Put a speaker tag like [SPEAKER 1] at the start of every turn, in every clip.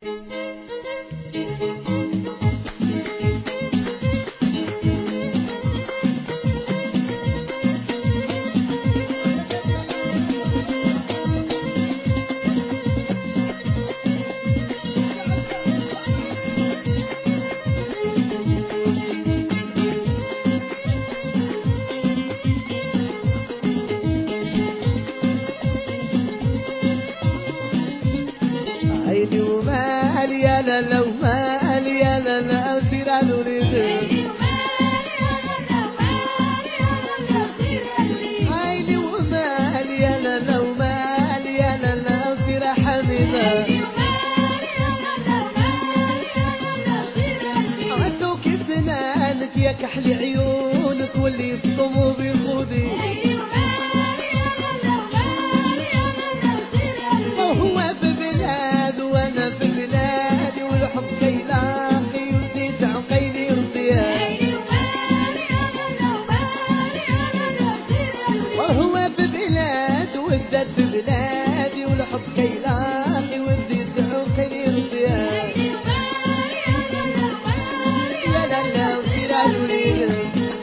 [SPEAKER 1] عيني ومالي يا لا ومالي يا لا أسير على وليد. عيني ومالي يا لا ومالي يا لا أسير حبيبة. عدوك سنانك يا كحل عيونك واللي يصطموا بخودي. وهو ببلاد وانا ببلادي والحب كيلاقي وزيد عقيلي رضيان. وهو ببلاد والذات ببلادي والحب كيلاقي وزيد عقيلي رضيان. يا لا لا وسير عالوليد.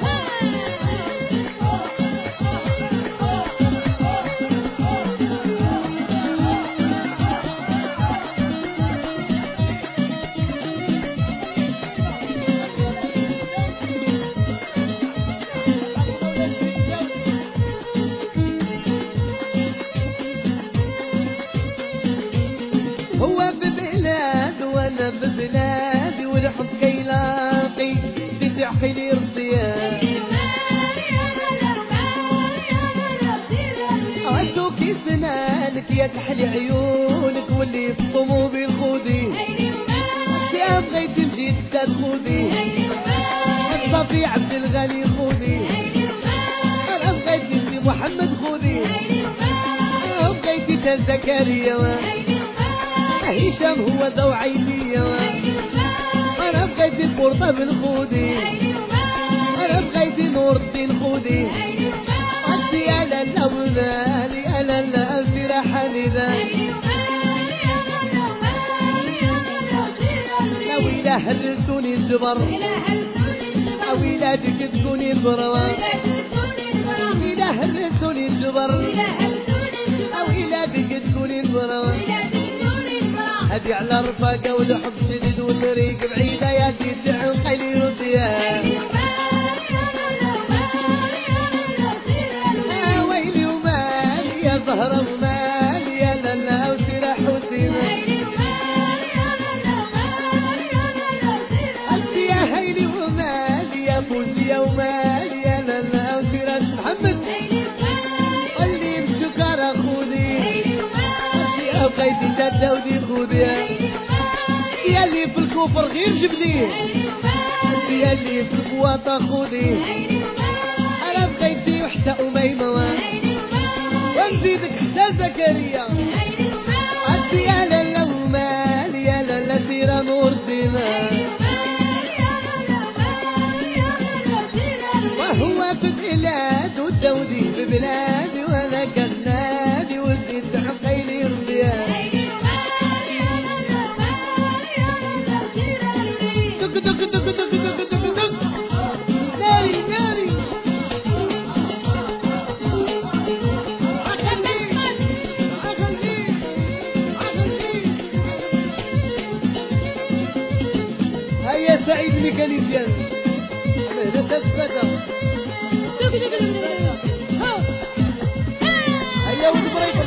[SPEAKER 1] هو ببلاد وانا ببلادي والحب كيلاقي في عقلي رضيان. عدوك سنانك يا كحل عيونك واللي يفطموا بالخودي. يا بغيتي بجدة خودي الصافي عبد الغني خودي. انا بغيتي سي محمد خودي. انا بغيتي تال زكريا هشام هو ذو عينية. انا بغيتي القرطة بالخودي. انا بغيتي نور الدين خودي. انت يا لالا ومالي يا لالا أسير حبيبة. لو إلا هرسوني الجبر أو إلا بك تكوني البروة. إلا هرسوني الجبر أو إلا بك تكوني البروة. هدي على رفاقة والحب شديد والطريق بعيدة يا سيدي عقلي رضيان. ويلي ومالي يا زهرة ومالي يا لالا وسير حسينة. أنت يا هيلي ومالي يا فوزية ومالي يا لالا وسير محمد. اللي يمشوا كارا خودي. يا بغيتي جدة ودي خودي. يا اللي في الكفر غير جبليه. يا اللي في القواطة خودي. انا بغيتي وحتى أميمة ونزيدك حتى زكريا. انت يا لالا ومالي يا لالا سيرة نور الدماء. وهو في بلاد والدودي ببلادي وانا كنادي وزيد عقيلي رضيان. دق دق دق دق دق دق دق ناري ناري. هيا سعيد ميكانيكيان مهنة تثبت. هيا والبريك.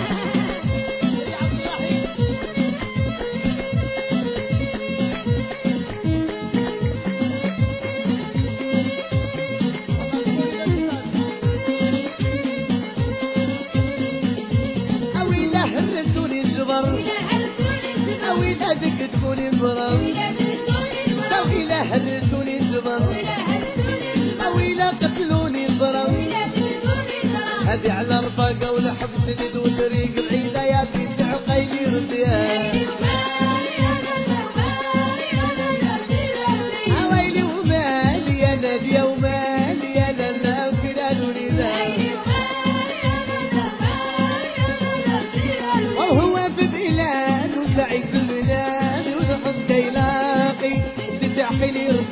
[SPEAKER 1] أو إلا هرسوني الجبر أو إلا بك تكوني البرر. أو إلا هرسوني الجبر أو إلا قتلوني البرر. هذي على رفاقة والحب شديد وطريق بعيدة يا سيدي عقيلي رضيان. ويلي ومالي يا نادية ومالي يا لالا وفلان وليدان. وهو في بلاد وسعيد بالبلاد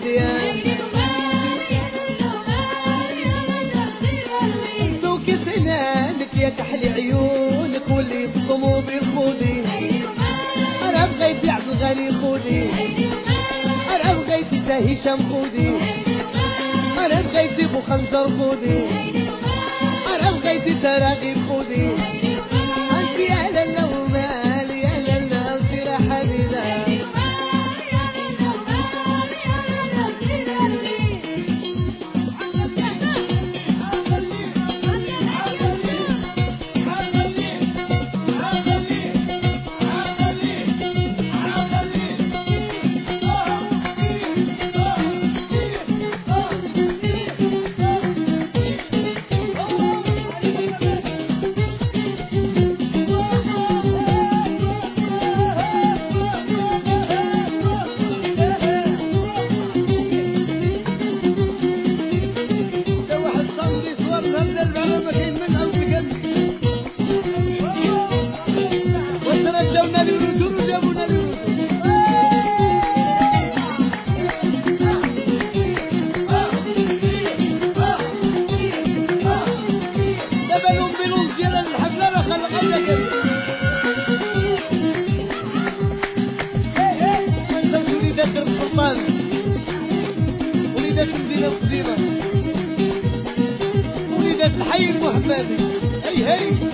[SPEAKER 1] ذوقي سنانك يا كحل عيونك واللي في صمود الخودي انا بغيت عبد الغني خودي انا بغيت هشام خودي انا بغيت ابو خنجر خودي انا بغيت تراغيب خودي انت يا لالا ومال يا لالا انت يا حبيبه وليدات المدينة القديمة وليدات الحي المحبابي هي